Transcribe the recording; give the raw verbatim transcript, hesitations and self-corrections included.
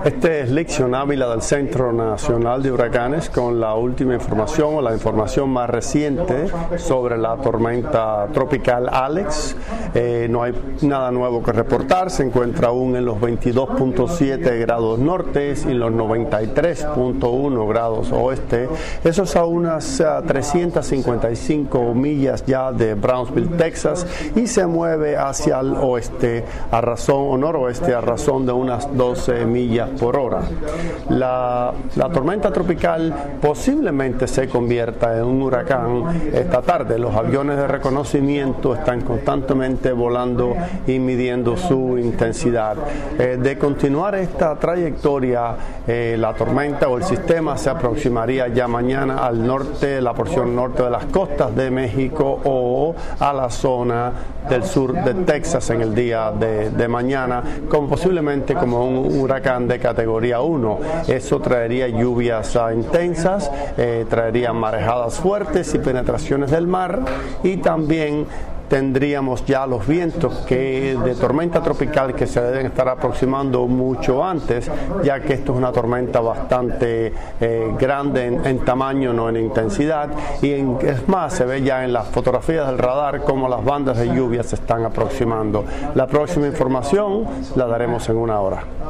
Este es Licción Ávila del Centro Nacional de Huracanes con la última información o la información más reciente sobre la tormenta tropical Alex. Eh, no hay nada nuevo que reportar, se encuentra aún en los veintidós punto siete grados norte y los noventa y tres punto uno grados oeste. Eso es a unas uh, trescientas cincuenta y cinco millas ya de Brownsville, Texas, y se mueve hacia el oeste a razón o noroeste a razón de unas doce millas por hora. La, la tormenta tropical posiblemente se convierta en un huracán esta tarde. Los aviones de reconocimiento están constantemente volando y midiendo su intensidad. Eh, de continuar esta trayectoria, eh, la tormenta o el sistema se aproximaría ya mañana al norte, la porción norte de las costas de México o a la zona del sur de Texas en el día de, de mañana, como posiblemente como un huracán de categoría uno. Eso traería lluvias uh, intensas, eh, traería marejadas fuertes y penetraciones del mar, y también tendríamos ya los vientos que de tormenta tropical que se deben estar aproximando mucho antes, ya que esto es una tormenta bastante eh, grande en, en tamaño, no en intensidad, y en, es más, se ve ya en las fotografías del radar cómo las bandas de lluvia se están aproximando. La próxima información la daremos en una hora.